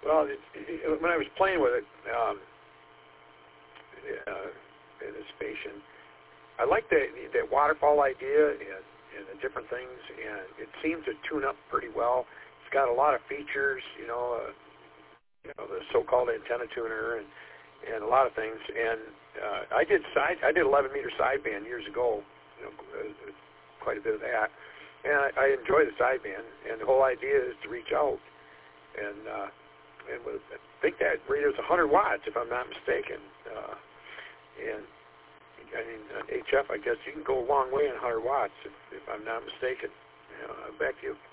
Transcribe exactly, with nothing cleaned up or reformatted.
Well, it, it, when I was playing with it um, uh, in the station, I like the the waterfall idea and, and the different things, and it seemed to tune up pretty well. It's got a lot of features, you know, uh, you know, the so-called antenna tuner and and a lot of things. And uh, I did side, I did eleven meter sideband years ago, you know, uh, quite a bit of that, and I, I enjoy the sideband. And the whole idea is to reach out, and uh, and with, I think that radio's one hundred watts, if I'm not mistaken. Uh, and I mean, uh, H F, I guess you can go a long way in one hundred watts, if, if I'm not mistaken. You know, back to you.